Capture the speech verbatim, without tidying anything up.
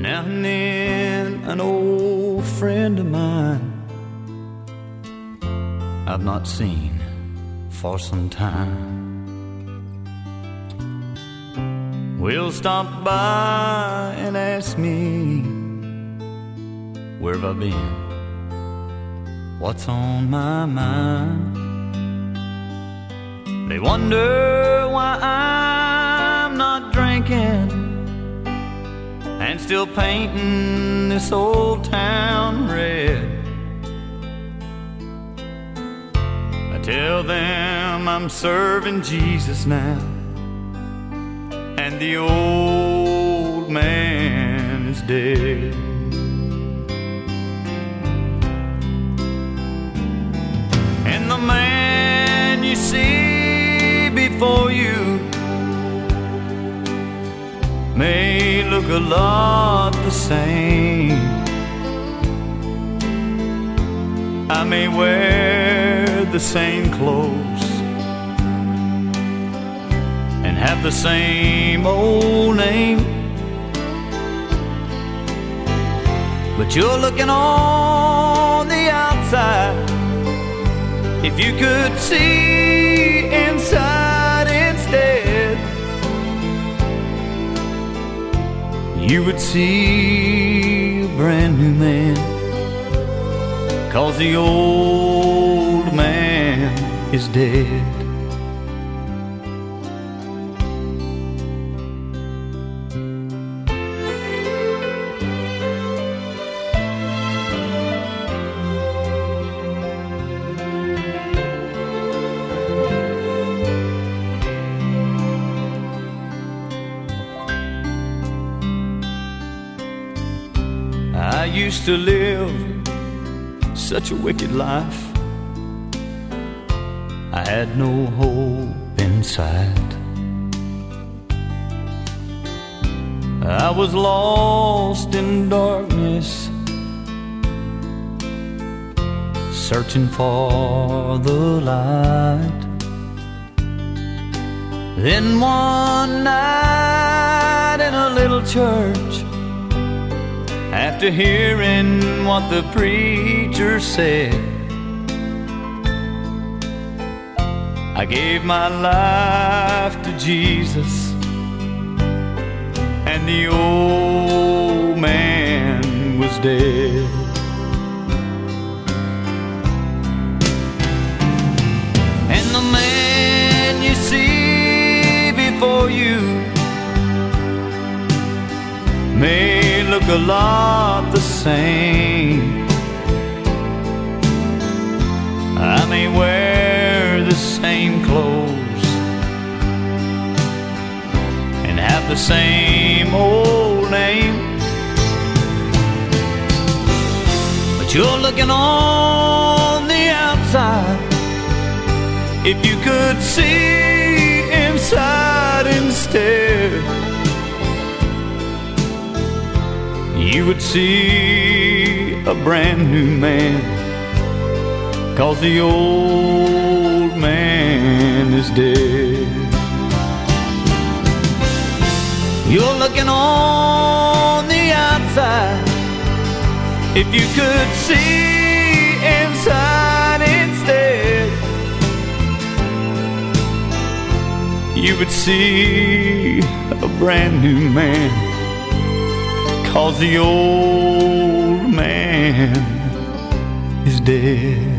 Now and then an old friend of mine I've not seen for some time will stop by and ask me, where have I been? What's on my mind? They wonder why I'm not drinking and still painting this old town red. I tell them I'm serving Jesus now, and the old man is dead. And the man you see before you may look a lot the same. I may wear the same clothes and have the same old name, but you're looking on the outside. If you could see inside instead, you would see a brand new man, 'cause the old man is dead. I used to live such a wicked life. I had no hope in sight. I was lost in darkness, searching for the light. Then one night in a little church, after hearing what the preacher said, I gave my life to Jesus, and the old man was dead. And the man you see before you may look a lot the same. I may wear the same clothes and have the same old name, but you're looking on the outside. If you could see inside instead, you would see a brand new man, 'cause the old man is dead. You're looking on the outside. If you could see inside instead, you would see a brand new man, 'cause the old man is dead.